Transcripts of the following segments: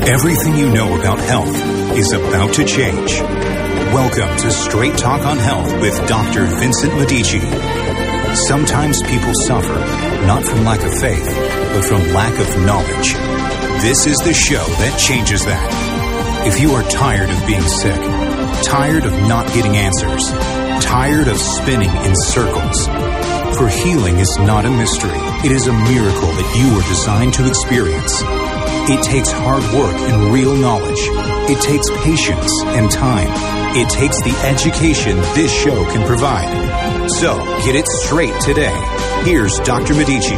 Everything you know about health is about to change. Welcome to Straight Talk on Health with Dr. Vincent Medici. Sometimes people suffer, not from lack of faith, but from lack of knowledge. This is the show that changes that. If you are tired of being sick, tired of not getting answers, tired of spinning in circles, for healing is not a mystery. It is a miracle that you were designed to experience. It takes hard work and real knowledge. It takes patience and time. It takes the education this show can provide. So, get it straight today. Here's Dr. Medici.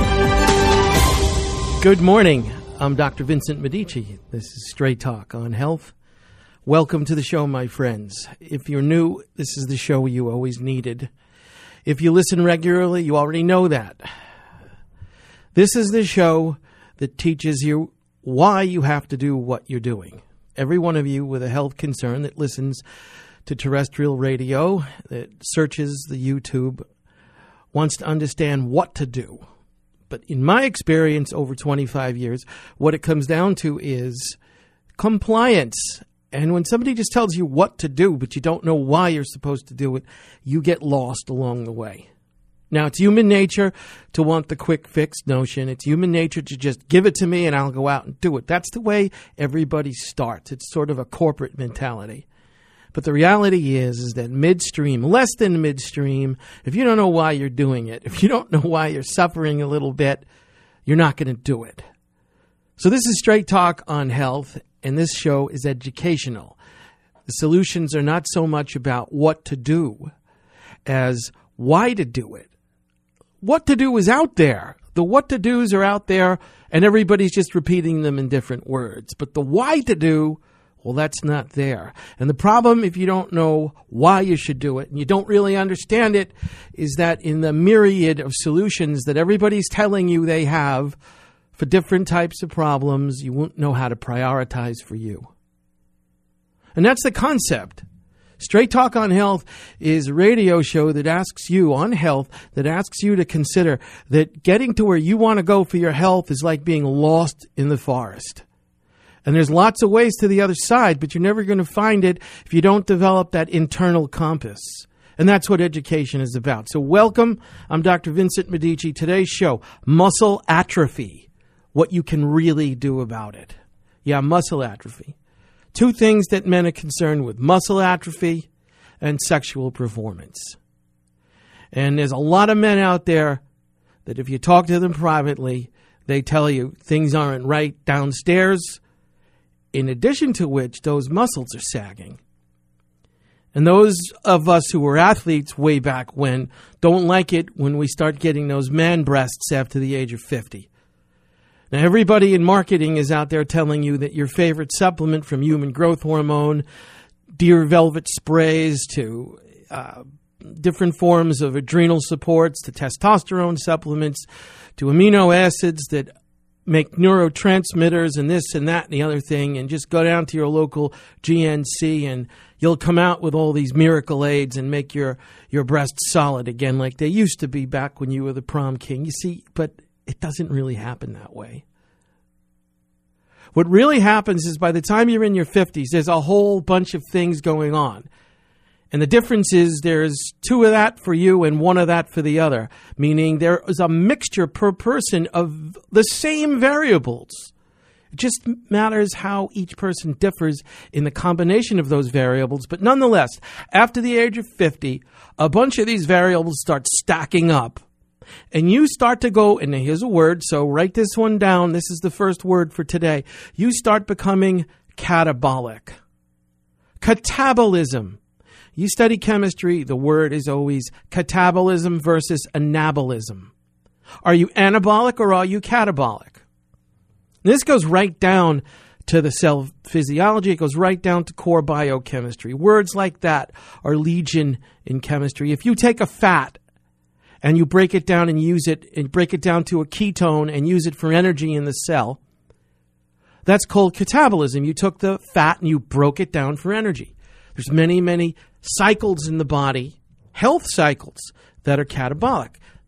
Good morning. I'm Dr. Vincent Medici. This is Straight Talk on Health. Welcome to the show, my friends. If you're new, this is the show you always needed. If you listen regularly, you already know that. This is the show that teaches you why you have to do what you're doing. Every one of you with a health concern that listens to terrestrial radio, that searches the YouTube, wants to understand what to do. But in my experience over 25 years, what it comes down to is compliance. And when somebody just tells you what to do, but you don't know why you're supposed to do it, you get lost along the way. Now, it's human nature to want the quick fix notion. It's human nature to just give it to me and I'll go out and do it. That's the way everybody starts. It's sort of a corporate mentality. But the reality is that midstream, less than midstream, if you don't know why you're doing it, if you don't know why you're suffering a little bit, you're not going to do it. So this is Straight Talk on Health, and this show is educational. The solutions are not so much about what to do as why to do it. What to do is out there. The what to do's are out there, and everybody's just repeating them in different words. But the why to do, well, that's not there. And the problem, if you don't know why you should do it, and you don't really understand it, is that in the myriad of solutions that everybody's telling you they have for different types of problems, you won't know how to prioritize for you. And that's the concept. Straight Talk on Health is a radio show that asks you on health, that asks you to consider that getting to where you want to go for your health is like being lost in the forest. And there's lots of ways to the other side, but you're never going to find it if you don't develop that internal compass. And that's what education is about. So welcome. I'm Dr. Vincent Medici. Today's show, muscle atrophy, what you can really do about it. Yeah, muscle atrophy. Two things that men are concerned with, muscle atrophy and sexual performance. And there's a lot of men out there that if you talk to them privately, they tell you things aren't right downstairs, in addition to which those muscles are sagging. And those of us who were athletes way back when don't like it when we start getting those man breasts after the age of 50. Now, everybody in marketing is out there telling you that your favorite supplement, from human growth hormone, deer velvet sprays, to different forms of adrenal supports, to testosterone supplements, to amino acids that make neurotransmitters and this and that and the other thing, and just go down to your local GNC and you'll come out with all these miracle aids and make your breasts solid again like they used to be back when you were the prom king. You see, but it doesn't really happen that way. What really happens is by the time you're in your 50s, there's a whole bunch of things going on. And the difference is there's two of that for you and one of that for the other, meaning there is a mixture per person of the same variables. It just matters how each person differs in the combination of those variables. But nonetheless, after the age of 50, a bunch of these variables start stacking up. And you start to go, and here's a word, so write this one down. This is the first word for today. You start becoming catabolic. Catabolism. You study chemistry, the word is always catabolism versus anabolism. Are you anabolic or are you catabolic? And this goes right down to the cell physiology. It goes right down to core biochemistry. Words like that are legion in chemistry. If you take a fat and you break it down and use it, and break it down to a ketone and use it for energy in the cell, that's called catabolism. You took the fat and you broke it down for energy. There's many, many cycles in the body, health cycles, that are catabolic.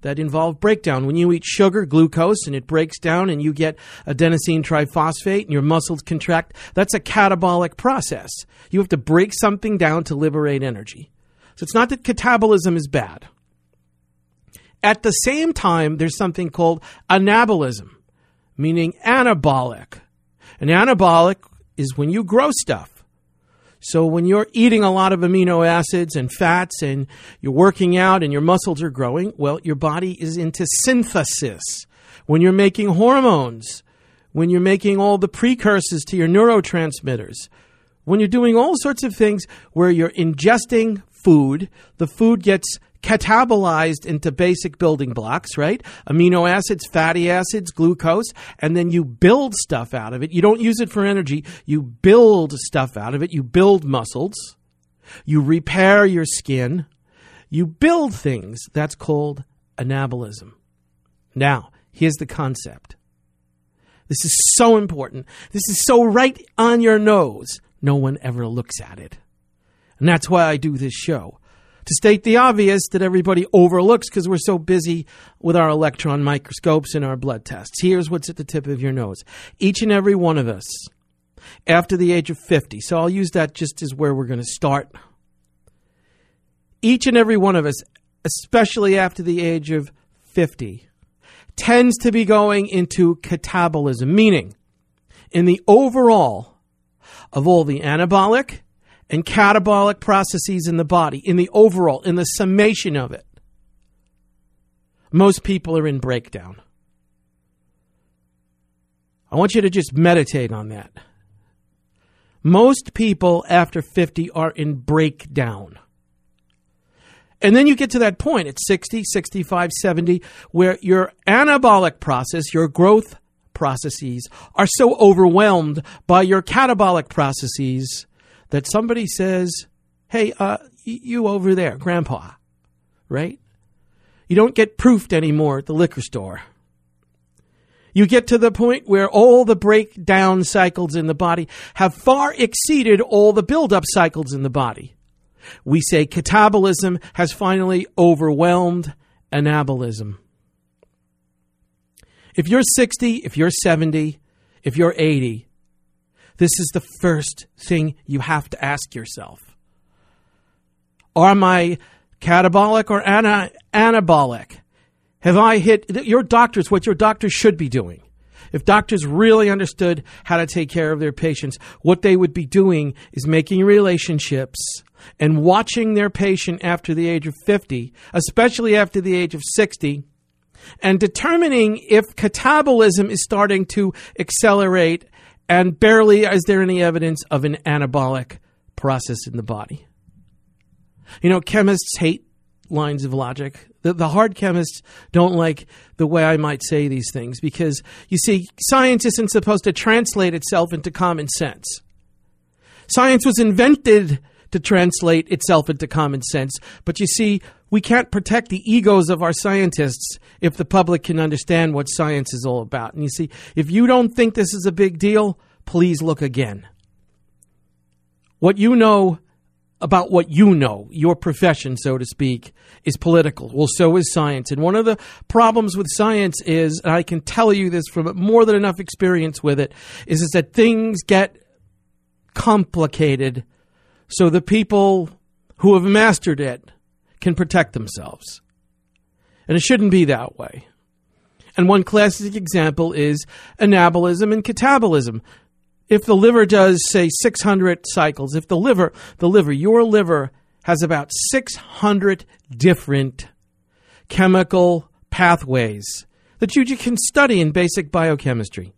that involve breakdown. When you eat sugar, glucose, and it breaks down and you get adenosine triphosphate and your muscles contract, that's a catabolic process. You have to break something down to liberate energy. So it's not that catabolism is bad. At the same time, there's something called anabolism, meaning anabolic. An anabolic is when you grow stuff. So when you're eating a lot of amino acids and fats and you're working out and your muscles are growing, well, your body is into synthesis. When you're making hormones, when you're making all the precursors to your neurotransmitters, when you're doing all sorts of things where you're ingesting food, the food gets catabolized into basic building blocks, right? Amino acids, fatty acids, glucose, and then you build stuff out of it. You don't use it for energy. You build stuff out of it. You build muscles. You repair your skin. You build things. That's called anabolism. Now, here's the concept. This is so important. This is so right on your nose. No one ever looks at it. And that's why I do this show. To state the obvious that everybody overlooks because we're so busy with our electron microscopes and our blood tests. Here's what's at the tip of your nose. Each and every one of us, after the age of 50, so I'll use that just as where we're going to start. Each and every one of us, especially after the age of 50, tends to be going into catabolism, meaning in the overall of all the anabolic and catabolic processes in the body, in the overall, in the summation of it, most people are in breakdown. I want you to just meditate on that. Most people after 50 are in breakdown. And then you get to that point at 60, 65, 70, where your anabolic process, your growth processes, are so overwhelmed by your catabolic processes that somebody says, hey, you over there, Grandpa, right? You don't get proofed anymore at the liquor store. You get to the point where all the breakdown cycles in the body have far exceeded all the buildup cycles in the body. We say catabolism has finally overwhelmed anabolism. If you're 60, if you're 70, if you're 80, this is the first thing you have to ask yourself. Am I catabolic or anabolic? Have I hit your doctors, what your doctors should be doing? If doctors really understood how to take care of their patients, what they would be doing is making relationships and watching their patient after the age of 50, especially after the age of 60, and determining if catabolism is starting to accelerate and barely is there any evidence of an anabolic process in the body. You know, chemists hate lines of logic. The hard chemists don't like the way I might say these things because, you see, science isn't supposed to translate itself into common sense. Science was invented to translate itself into common sense. But you see, we can't protect the egos of our scientists if the public can understand what science is all about. And you see, if you don't think this is a big deal, please look again. What you know about what you know, your profession, so to speak, is political. Well, so is science. And one of the problems with science is, and I can tell you this from more than enough experience with it, is that things get complicated so the people who have mastered it can protect themselves. And it shouldn't be that way. And one classic example is anabolism and catabolism. If the liver does, say, 600 cycles, if your liver has about 600 different chemical pathways that you can study in basic biochemistry.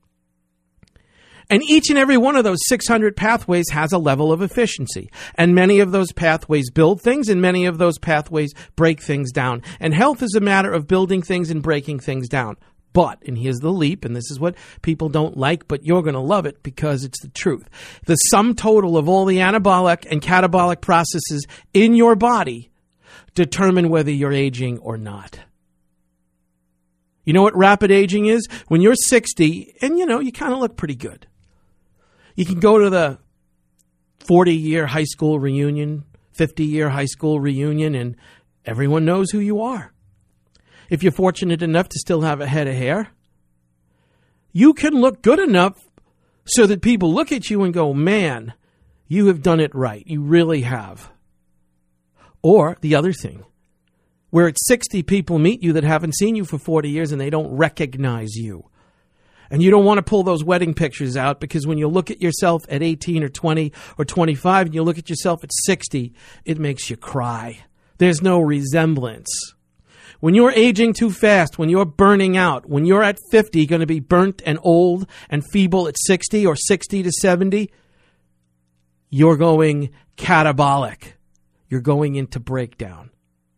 And each and every one of those 600 pathways has a level of efficiency. And many of those pathways build things, and many of those pathways break things down. And health is a matter of building things and breaking things down. But, and here's the leap, and this is what people don't like, but you're going to love it because it's the truth. The sum total of all the anabolic and catabolic processes in your body determine whether you're aging or not. You know what rapid aging is? When you're 60, and you kind of look pretty good. You can go to the 40-year high school reunion, 50-year high school reunion, and everyone knows who you are. if you're fortunate enough to still have a head of hair, you can look good enough so that people look at you and go, man, you have done it right. You really have. Or the other thing, where at 60 people meet you that haven't seen you for 40 years and they don't recognize you. And you don't want to pull those wedding pictures out, because when you look at yourself at 18 or 20 or 25 and you look at yourself at 60, it makes you cry. There's no resemblance. When you're aging too fast, when you're burning out, when you're at 50 going to be burnt and old and feeble at 60 or 60 to 70, you're going catabolic. You're going into breakdown.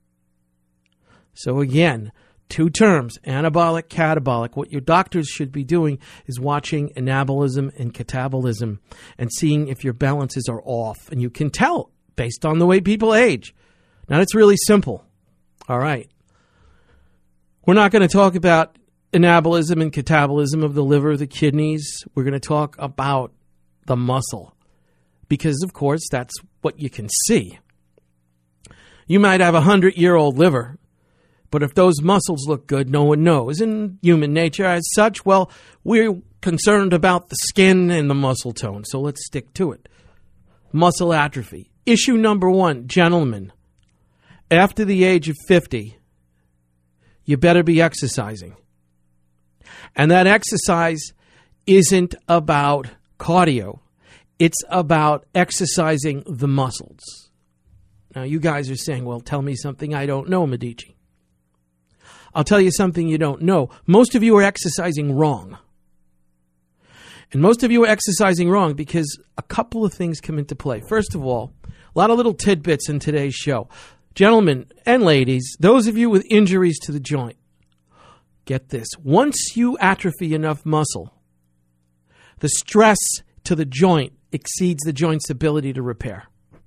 So again, two terms, anabolic, catabolic. What your doctors should be doing is watching anabolism and catabolism and seeing if your balances are off. And you can tell based on the way people age. Now, it's really simple. All right. We're not going to talk about anabolism and catabolism of the liver, the kidneys. We're going to talk about the muscle because, of course, that's what you can see. You might have a 100-year-old liver, but if those muscles look good, no one knows. In human nature as such, well, we're concerned about the skin and the muscle tone, so let's stick to it. Muscle atrophy. Issue number one, gentlemen, after the age of 50, you better be exercising. And that exercise isn't about cardio. It's about exercising the muscles. Now, you guys are saying, well, tell me something I don't know, Medici. I'll tell you something you don't know. Most of you are exercising wrong. And most of you are exercising wrong because a couple of things come into play. First of all, a lot of little tidbits in today's show. Gentlemen and ladies, those of you with injuries to the joint, get this. Once you atrophy enough muscle, the stress to the joint exceeds the joint's ability to repair.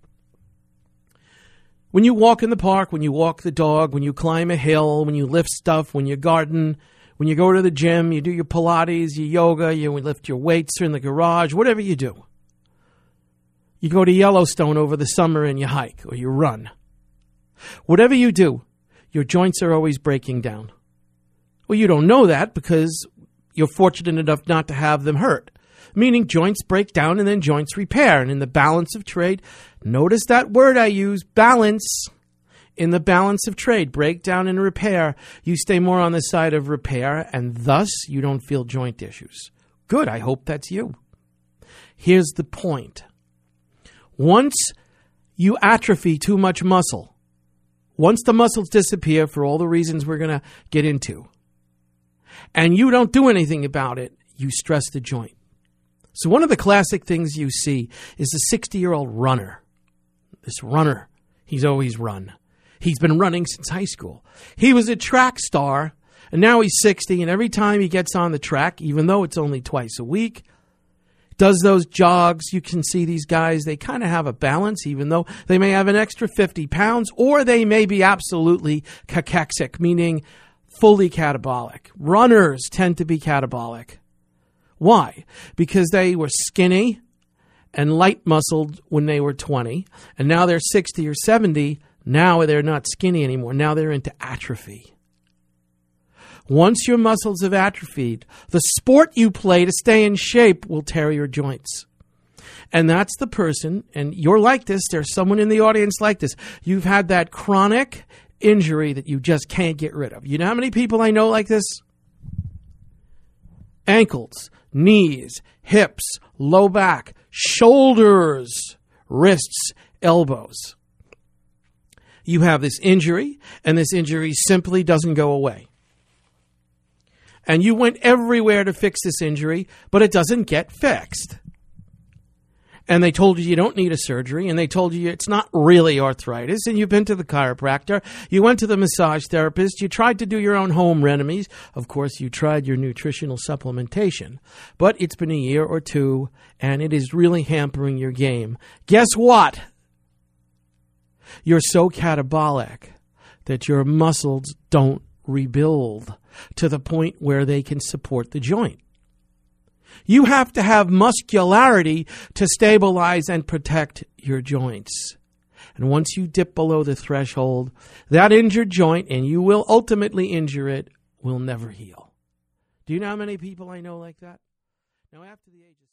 When you walk in the park, when you walk the dog, when you climb a hill, when you lift stuff, when you garden, when you go to the gym, you do your Pilates, your yoga, you lift your weights in the garage, whatever you do. You go to Yellowstone over the summer and you hike or you run. Whatever you do, your joints are always breaking down. Well, you don't know that because you're fortunate enough not to have them hurt. Meaning joints break down and then joints repair. And in the balance of trade, notice that word I use, balance. In the balance of trade, breakdown and repair, you stay more on the side of repair, and thus you don't feel joint issues. Good, I hope that's you. Here's the point. Once you atrophy too much muscle, once the muscles disappear for all the reasons we're going to get into, and you don't do anything about it, you stress the joint. So one of the classic things you see is a 60-year-old runner. This runner, he's always run. He's been running since high school. He was a track star, and now he's 60, and every time he gets on the track, even though it's only twice a week, does those jogs. You can see these guys, they kind of have a balance, even though they may have an extra 50 pounds, or they may be absolutely cachexic, meaning fully catabolic. Runners tend to be catabolic. Why? Because they were skinny and light-muscled when they were 20, and now they're 60 or 70. Now they're not skinny anymore. Now they're into atrophy. Once your muscles have atrophied, the sport you play to stay in shape will tear your joints. And that's the person, and you're like this, there's someone in the audience like this. You've had that chronic injury that you just can't get rid of. You know how many people I know like this? Ankles, knees, hips, low back, shoulders, wrists, elbows. You have this injury, and this injury simply doesn't go away. And you went everywhere to fix this injury, but it doesn't get fixed. And they told you don't need a surgery, and they told you it's not really arthritis, and you've been to the chiropractor, you went to the massage therapist, you tried to do your own home remedies. Of course, you tried your nutritional supplementation. But it's been a year or two, and it is really hampering your game. Guess what? You're so catabolic that your muscles don't rebuild to the point where they can support the joint. You have to have muscularity to stabilize and protect your joints. And once you dip below the threshold, that injured joint, and you will ultimately injure it, will never heal. Do you know how many people I know like that? Now, after the age of